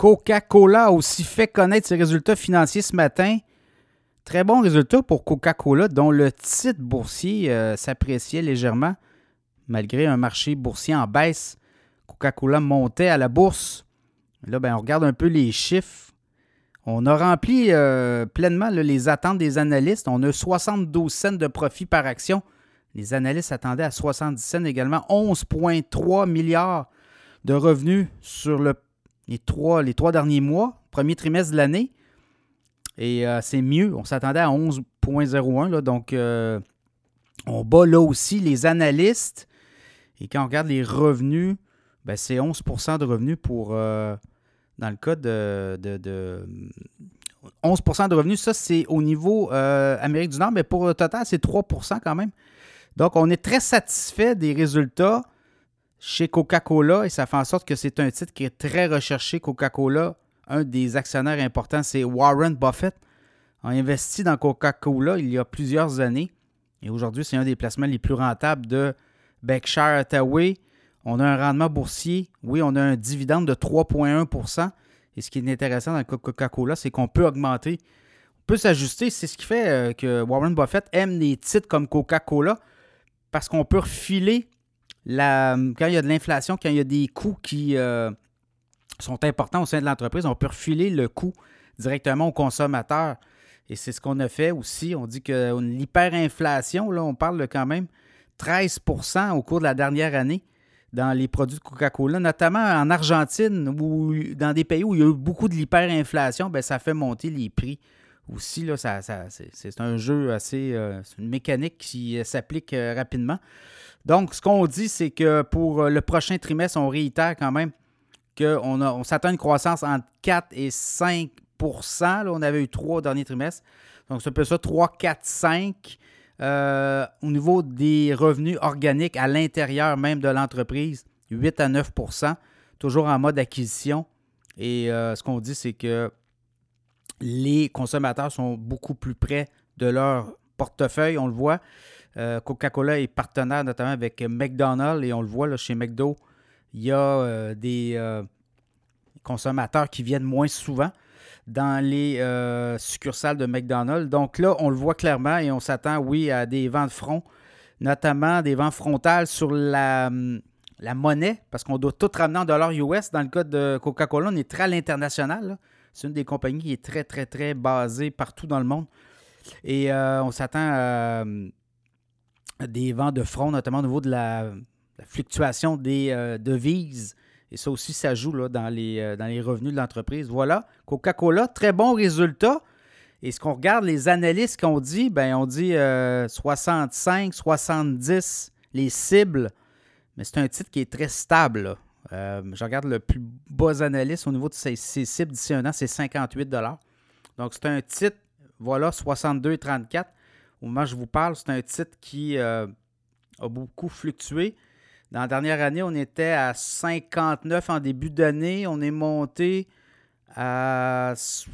Coca-Cola a aussi fait connaître ses résultats financiers ce matin. Très bons résultats pour Coca-Cola, dont le titre boursier s'appréciait légèrement. Malgré un marché boursier en baisse, Coca-Cola montait à la bourse. Là, on regarde un peu les chiffres. On a rempli pleinement les attentes des analystes. On a 72 cents de profit par action. Les analystes attendaient à 70 cents également. 11,3 milliards de revenus sur les trois derniers mois, premier trimestre de l'année. Et c'est mieux. On s'attendait à 11,01. Là, donc, on bat là aussi les analystes. Et quand on regarde les revenus, c'est 11 % de revenus pour, dans le cas de 11 % de revenus. Ça, c'est au niveau Amérique du Nord, mais pour le total, c'est 3 % quand même. Donc, on est très satisfait des résultats chez Coca-Cola et ça fait en sorte que c'est un titre qui est très recherché. Coca-Cola, un des actionnaires importants, c'est Warren Buffett. On a investi dans Coca-Cola il y a plusieurs années et aujourd'hui, c'est un des placements les plus rentables de Berkshire Hathaway. On a un rendement boursier. Oui, on a un dividende de 3,1 %. Et ce qui est intéressant dans le cas de Coca-Cola, c'est qu'on peut augmenter. On peut s'ajuster. C'est ce qui fait que Warren Buffett aime les titres comme Coca-Cola parce qu'on peut refiler quand il y a de l'inflation, quand il y a des coûts qui sont importants au sein de l'entreprise, on peut refiler le coût directement au consommateur. Et c'est ce qu'on a fait aussi. On dit que l'hyperinflation, là, on parle de quand même 13 % au cours de la dernière année dans les produits de Coca-Cola, notamment en Argentine ou dans des pays où il y a eu beaucoup de l'hyperinflation, ça fait monter les prix aussi. Là, c'est un jeu assez... c'est une mécanique qui s'applique rapidement. Donc, ce qu'on dit, c'est que pour le prochain trimestre, on réitère quand même qu'on s'attend à une croissance entre 4 et 5 %. Là, on avait eu 3 au dernier trimestre. Donc, c'est un peu ça, 3, 4, 5 au niveau des revenus organiques à l'intérieur même de l'entreprise, 8 à 9 %, toujours en mode acquisition. Et ce qu'on dit, c'est que les consommateurs sont beaucoup plus près de leur portefeuille, on le voit. Coca-Cola est partenaire notamment avec McDonald's et on le voit là, chez McDo, il y a des consommateurs qui viennent moins souvent dans les succursales de McDonald's. Donc là, on le voit clairement et on s'attend, oui, à des vents de front, notamment des vents frontales sur la monnaie, parce qu'on doit tout ramener en dollars US. Dans le cas de Coca-Cola, on est très à l'international, là. C'est une des compagnies qui est très, très, très basée partout dans le monde. Et on s'attend à des vents de front, notamment au niveau de la fluctuation des devises. Et ça aussi, ça joue là, dans les revenus de l'entreprise. Voilà, Coca-Cola, très bon résultat. Et ce qu'on regarde, les analystes qu'on dit, on dit 65, 70, les cibles. Mais c'est un titre qui est très stable. Je regarde le plus bas analyste au niveau de ses cibles d'ici un an, c'est 58 $. Donc, c'est un titre, voilà, 62,34. Au moment où je vous parle, c'est un titre qui a beaucoup fluctué. Dans la dernière année, on était à 59 en début d'année. On est monté à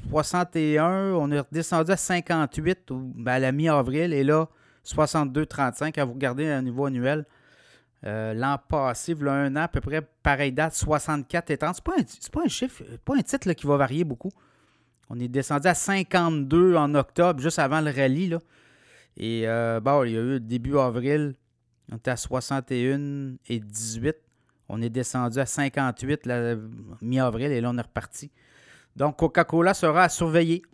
61. On est redescendu à 58 à la mi-avril. Et là, 62,35. Quand vous regardez au niveau annuel, l'an passé, il y a un an, à peu près pareille date, 64,30. C'est pas un chiffre, pas un titre là, qui va varier beaucoup. On est descendu à 52 en octobre, juste avant le rallye. Là. Et il y a eu début avril, on était à 61,18. On est descendu à 58 la mi-avril et là, on est reparti. Donc, Coca-Cola sera à surveiller.